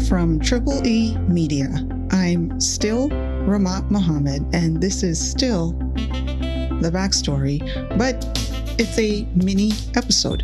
From Triple E Media, I'm still Ramat Mohammed, and this is still the backstory, but it's a mini episode.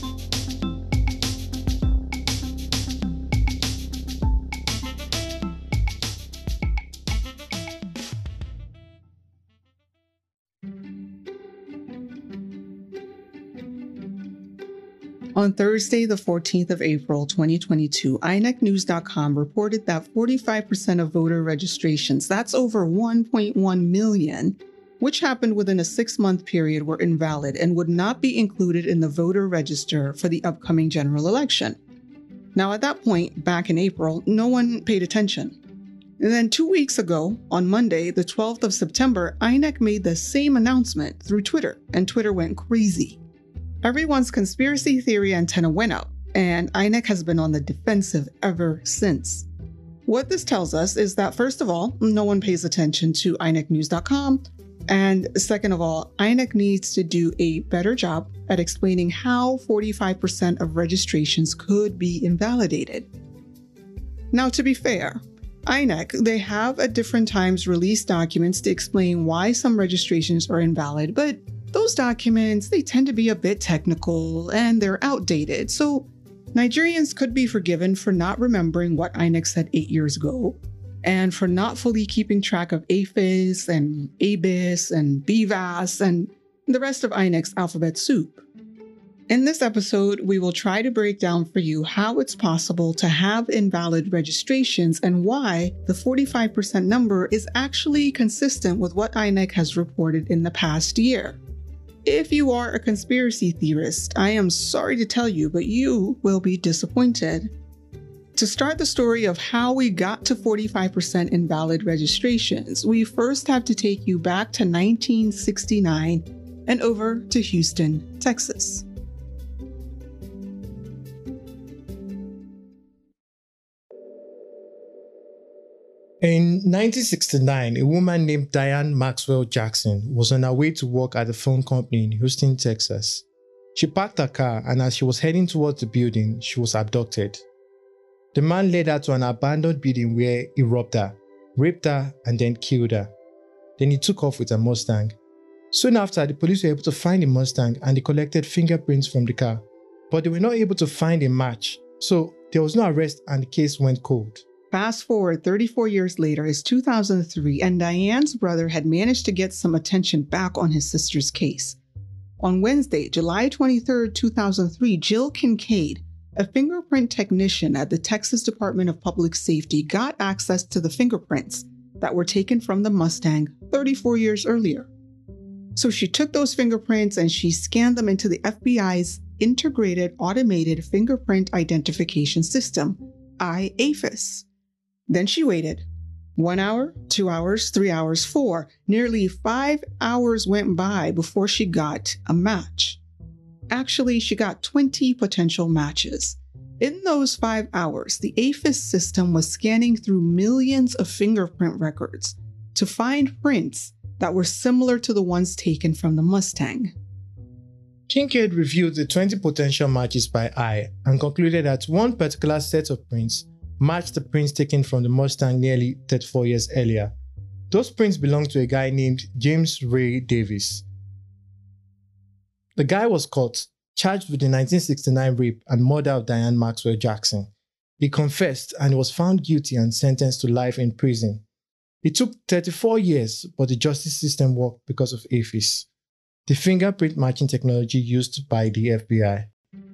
On Thursday, the 14th of April, 2022, INECnews.com reported that 45% of voter registrations, that's over 1.1 million, which happened within a 6-month period, were invalid and would not be included in the voter register for the upcoming general election. Now, at that point, back in April, no one paid attention. And then 2 weeks ago, on Monday, the 12th of September, INEC made the same announcement through Twitter, and Twitter went crazy. Everyone's conspiracy theory antenna went up, and INEC has been on the defensive ever since. What this tells us is that, first of all, no one pays attention to INECnews.com, and second of all, INEC needs to do a better job at explaining how 45% of registrations could be invalidated. Now, to be fair, INEC, they have at different times released documents to explain why some registrations are invalid, but those documents, they tend to be a bit technical and they're outdated, so Nigerians could be forgiven for not remembering what INEC said 8 years ago and for not fully keeping track of APHIS and ABIS and BVAS and the rest of INEC's alphabet soup. In this episode, we will try to break down for you how it's possible to have invalid registrations and why the 45% number is actually consistent with what INEC has reported in the past year. If you are a conspiracy theorist, I am sorry to tell you, but you will be disappointed. To start the story of how we got to 45% invalid registrations, we first have to take you back to 1969 and over to Houston, Texas. In 1969, a woman named Diane Maxwell Jackson was on her way to work at a phone company in Houston, Texas. She parked her car, and as she was heading towards the building, she was abducted. The man led her to an abandoned building where he robbed her, raped her, and then killed her. Then he took off with a Mustang. Soon after, the police were able to find the Mustang and they collected fingerprints from the car, but they were not able to find a match, so there was no arrest and the case went cold. Fast forward 34 years later is 2003, and Diane's brother had managed to get some attention back on his sister's case. On Wednesday, July 23, 2003, Jill Kincaid, a fingerprint technician at the Texas Department of Public Safety, got access to the fingerprints that were taken from the Mustang 34 years earlier. So she took those fingerprints and she scanned them into the FBI's Integrated Automated Fingerprint Identification System, IAFIS. Then she waited. 1 hour, 2 hours, 3 hours, 4. Nearly 5 hours went by before she got a match. Actually, she got 20 potential matches. In those 5 hours, the AFIS system was scanning through millions of fingerprint records to find prints that were similar to the ones taken from the Mustang. Kincaid reviewed the 20 potential matches by eye and concluded that one particular set of prints matched the prints taken from the Mustang nearly 34 years earlier. Those prints belonged to a guy named James Ray Davis. The guy was caught, charged with the 1969 rape and murder of Diane Maxwell Jackson. He confessed and was found guilty and sentenced to life in prison. It took 34 years, but the justice system worked because of AFIS, the fingerprint matching technology used by the FBI.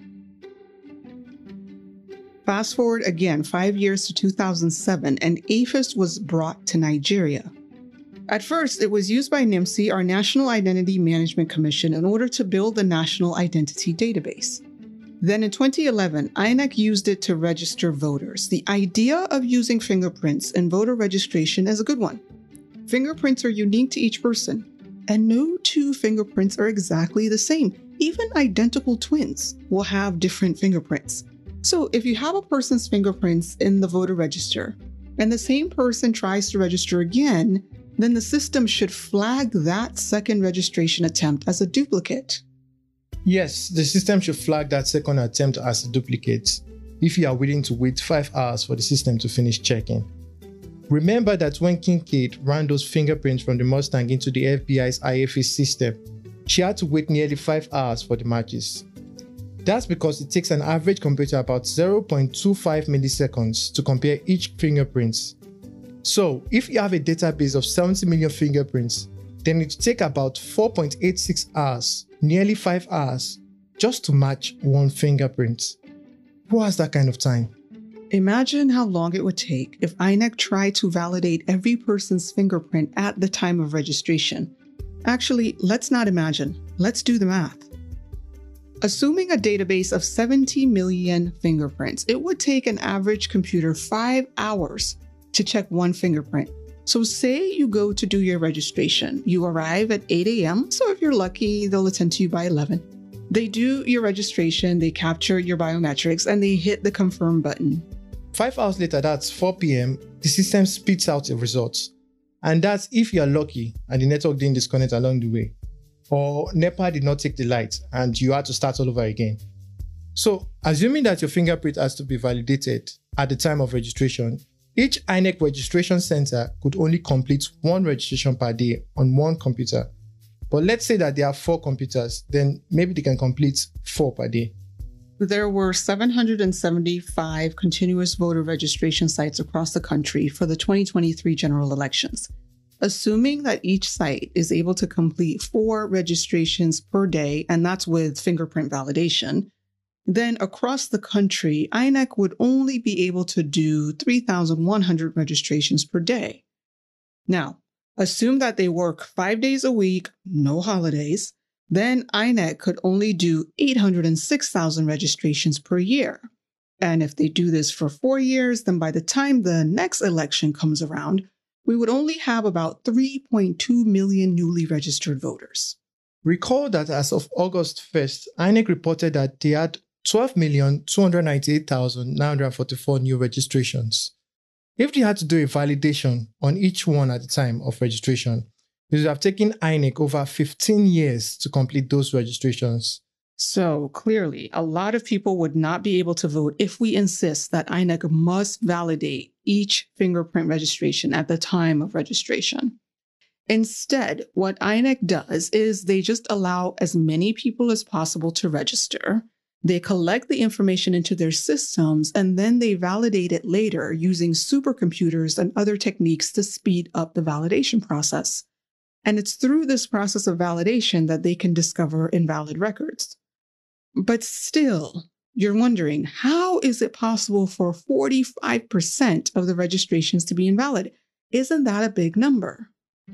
Fast forward again 5 years to 2007, and AFIS was brought to Nigeria. At first, it was used by NIMC, our National Identity Management Commission, in order to build the National Identity Database. Then in 2011, INEC used it to register voters. The idea of using fingerprints in voter registration is a good one. Fingerprints are unique to each person, and no two fingerprints are exactly the same. Even identical twins will have different fingerprints. So if you have a person's fingerprints in the voter register, and the same person tries to register again, then the system should flag that second registration attempt as a duplicate. Yes, the system should flag that second attempt as a duplicate. if you are willing to wait 5 hours for the system to finish checking. Remember that when Kincaid ran those fingerprints from the Mustang into the FBI's IFE system, she had to wait nearly 5 hours for the matches. That's because it takes an average computer about 0.25 milliseconds to compare each fingerprint. So, if you have a database of 70 million fingerprints, then it would take about 4.86 hours, nearly 5 hours, just to match one fingerprint. Who has that kind of time? Imagine how long it would take if INEC tried to validate every person's fingerprint at the time of registration. Actually, let's not imagine. Let's do the math. Assuming a database of 70 million fingerprints, it would take an average computer 5 hours to check one fingerprint. So say you go to do your registration. You arrive at 8 a.m., so if you're lucky, they'll attend to you by 11. They do your registration, they capture your biometrics, and they hit the confirm button. 5 hours later, that's 4 p.m., the system spits out the results. And that's if you're lucky and the network didn't disconnect along the way, or NEPA did not take the light and you had to start all over again. So, assuming that your fingerprint has to be validated at the time of registration, each INEC registration center could only complete one registration per day on one computer. But let's say that there are 4 computers, then maybe they can complete 4 per day. There were 775 continuous voter registration sites across the country for the 2023 general elections. Assuming that each site is able to complete 4 registrations per day, and that's with fingerprint validation, then across the country, INEC would only be able to do 3,100 registrations per day. Now, assume that they work 5 days a week, no holidays, then INEC could only do 806,000 registrations per year. And if they do this for 4 years, then by the time the next election comes around, we would only have about 3.2 million newly registered voters. Recall that as of August 1st, INEC reported that they had 12,298,944 new registrations. If they had to do a validation on each one at the time of registration, it would have taken INEC over 15 years to complete those registrations. So clearly, a lot of people would not be able to vote if we insist that INEC must validate each fingerprint registration at the time of registration. Instead, what INEC does is they just allow as many people as possible to register. They collect the information into their systems, and then they validate it later using supercomputers and other techniques to speed up the validation process. And it's through this process of validation that they can discover invalid records. But still, you're wondering, how is it possible for 45% of the registrations to be invalid? Isn't that a big number?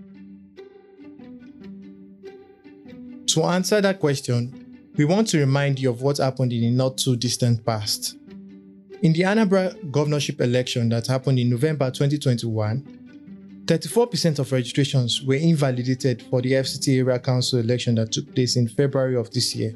To answer that question, we want to remind you of what happened in the not too distant past. In the Anambra governorship election that happened in November 2021, 34% of registrations were invalidated for the FCT Area Council election that took place in February of this year.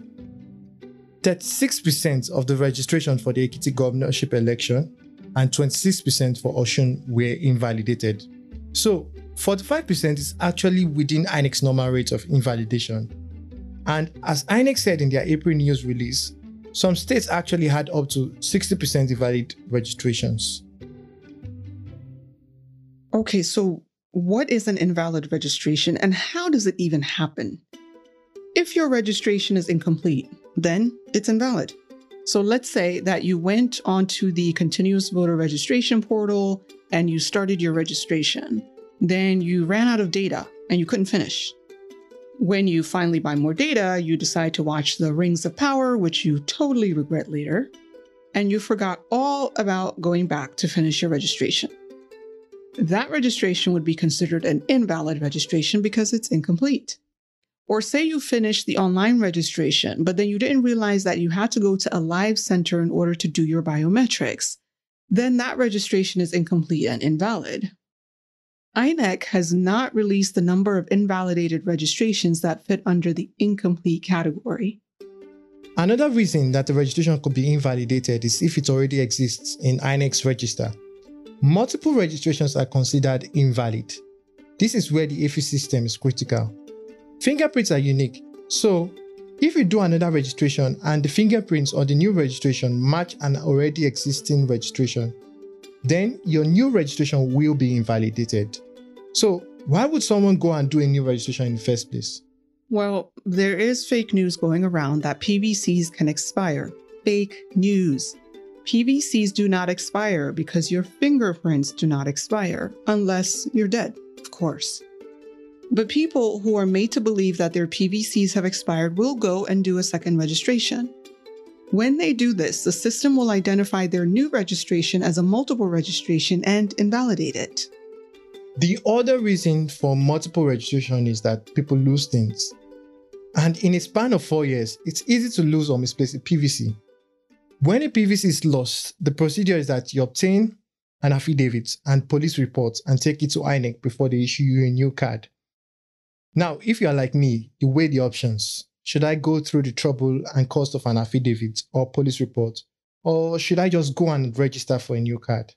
36% of the registration for the Ekiti governorship election and 26% for Osun were invalidated. So, 45% is actually within INEC's normal rate of invalidation. And as INEC said in their April news release, some states actually had up to 60% invalid registrations. Okay, so what is an invalid registration and how does it even happen? If your registration is incomplete, then it's invalid. So let's say that you went onto the continuous voter registration portal and you started your registration. Then you ran out of data and you couldn't finish. When you finally buy more data, you decide to watch the Rings of Power, which you totally regret later, and you forgot all about going back to finish your registration. That registration would be considered an invalid registration because it's incomplete. Or say you finished the online registration, but then you didn't realize that you had to go to a live center in order to do your biometrics. Then that registration is incomplete and invalid. INEC has not released the number of invalidated registrations that fit under the incomplete category. Another reason that the registration could be invalidated is if it already exists in INEC's register. Multiple registrations are considered invalid. This is where the AFI system is critical. Fingerprints are unique, so If you do another registration and the fingerprints on the new registration match an already existing registration, then your new registration will be invalidated. So why would someone go and do a new registration in the first place? Well, there is fake news going around that PVCs can expire. Fake news. PVCs do not expire because your fingerprints do not expire, unless you're dead, of course. But people who are made to believe that their PVCs have expired will go and do a second registration. When they do this, the system will identify their new registration as a multiple registration and invalidate it. The other reason for multiple registration is that people lose things. And in a span of 4 years, it's easy to lose or misplace a PVC. When a PVC is lost, the procedure is that you obtain an affidavit and police reports and take it to INEC before they issue you a new card. Now, if you are like me, you weigh the options. Should I go through the trouble and cost of an affidavit or police report? Or should I just go and register for a new card?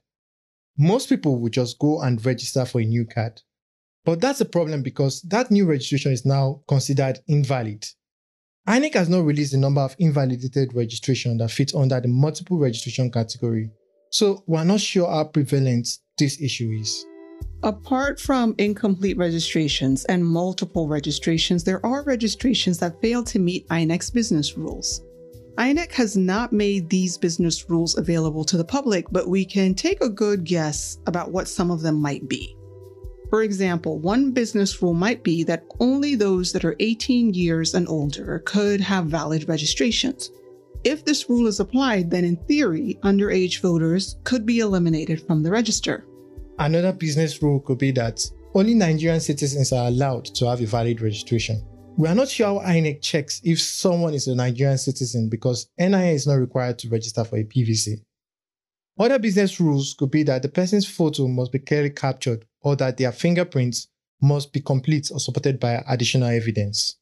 Most people would just go and register for a new card. But that's a problem because that new registration is now considered invalid. INEC has not released the number of invalidated registration that fit under the multiple registration category. So we're not sure how prevalent this issue is. Apart from incomplete registrations and multiple registrations, there are registrations that fail to meet INEC's business rules. INEC has not made these business rules available to the public, but we can take a good guess about what some of them might be. For example, one business rule might be that only those that are 18 years and older could have valid registrations. If this rule is applied, then in theory, underage voters could be eliminated from the register. Another business rule could be that only Nigerian citizens are allowed to have a valid registration. We are not sure how INEC checks if someone is a Nigerian citizen because NIN is not required to register for a PVC. Other business rules could be that the person's photo must be clearly captured or that their fingerprints must be complete or supported by additional evidence.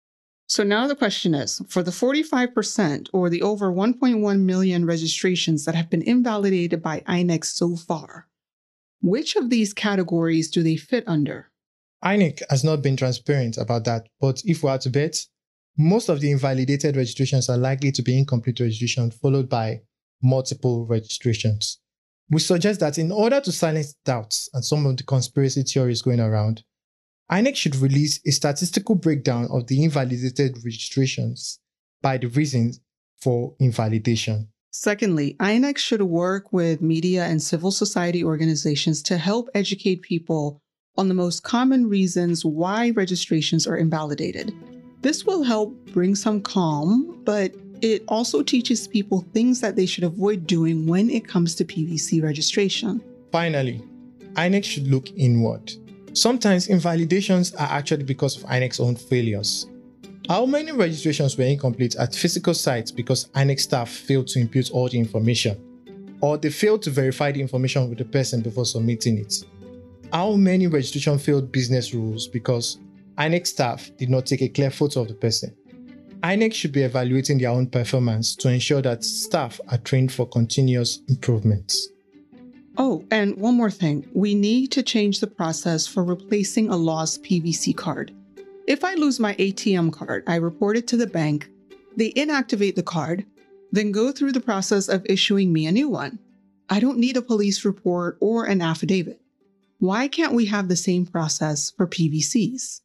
So now the question is, for the 45% or the over 1.1 million registrations that have been invalidated by INEC so far, which of these categories do they fit under? INEC has not been transparent about that, but if we are to bet, most of the invalidated registrations are likely to be incomplete registration followed by multiple registrations. We suggest that in order to silence doubts and some of the conspiracy theories going around, INEC should release a statistical breakdown of the invalidated registrations by the reasons for invalidation. Secondly, INEC should work with media and civil society organizations to help educate people on the most common reasons why registrations are invalidated. This will help bring some calm, but it also teaches people things that they should avoid doing when it comes to PVC registration. Finally, INEC should look inward. Sometimes invalidations are actually because of INEC's own failures. How many registrations were incomplete at physical sites because INEC staff failed to input all the information, or they failed to verify the information with the person before submitting it? How many registration failed business rules because INEC staff did not take a clear photo of the person? INEC should be evaluating their own performance to ensure that staff are trained for continuous improvements. Oh, and one more thing. We need to change the process for replacing a lost PVC card. If I lose my ATM card, I report it to the bank, they inactivate the card, then go through the process of issuing me a new one. I don't need a police report or an affidavit. Why can't we have the same process for PVCs?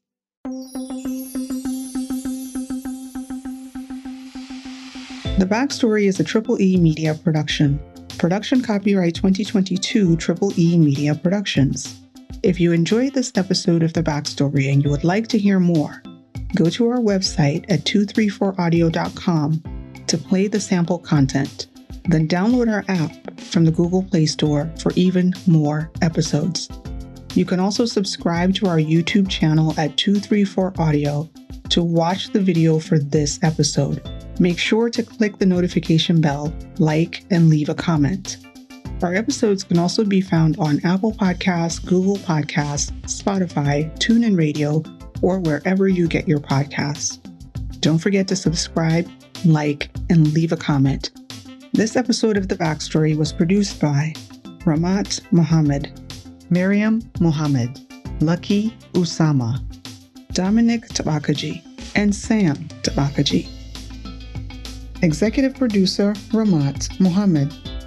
The Backstory is a Triple E Media production. Production copyright 2022 Triple E Media Productions. If you enjoyed this episode of The Backstory and you would like to hear more, go to our website at 234audio.com to play the sample content. Then download our app from the Google Play Store for even more episodes. You can also subscribe to our YouTube channel at 234audio to watch the video for this episode. Make sure to click the notification bell, like, and leave a comment. Our episodes can also be found on Apple Podcasts, Google Podcasts, Spotify, TuneIn Radio, or wherever you get your podcasts. Don't forget to subscribe, like, and leave a comment. This episode of The Backstory was produced by Ramat Mohammed, Miriam Mohammed, Lucky Usama, Dominic Tabakaji, and Sam Tabakaji. Executive producer Ramat Mohammed.